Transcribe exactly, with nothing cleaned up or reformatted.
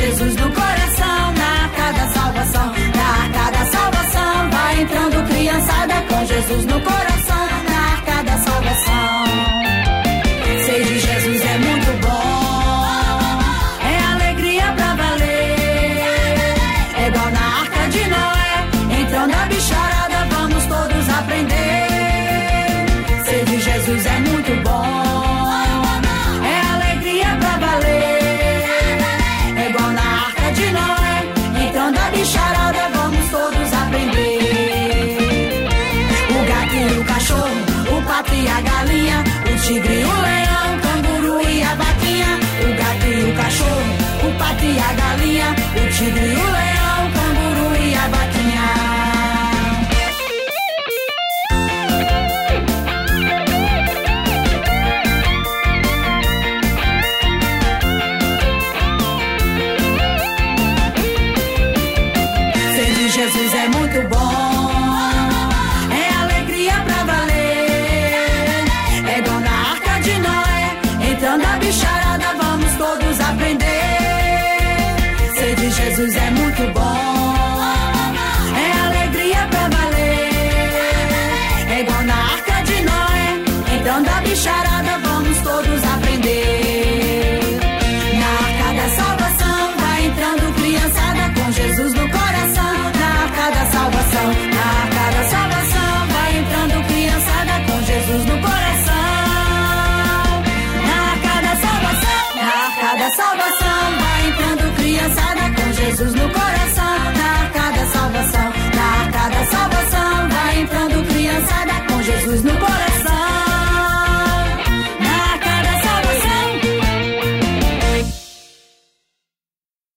Jesus no coração, na arca da salvação, na arca da salvação. Vai entrando criançada com Jesus no coração, na arca da salvação. Ser de Jesus é muito bom, é alegria pra valer. É igual na arca de Noé, entrando a bicharada, vamos todos aprender. Ser de Jesus é muito bom, é alegria pra valer. É igual na arca de Noé, entrando a bicharada, vamos todos aprender. O gato e o cachorro, o pato e a galinha, o tigre e o leão, o canguru e a vaquinha. O gato e o cachorro, o pato e a galinha, o tigre e o leão, o canguru e a vaquinha. Jesus é muito bom, é alegria pra valer. É igual na arca de Noé, entrando a bicharada, vamos todos aprender. Ser de Jesus é muito bom, é alegria pra valer. É igual na arca de Noé, entrando a bicharada, vamos todos aprender. Na arca da salvação, vai entrando criançada com Jesus no coração. Na arca da salvação, na arca da salvação, vai entrando criançada com Jesus no coração. Na arca da salvação, na arca da salvação.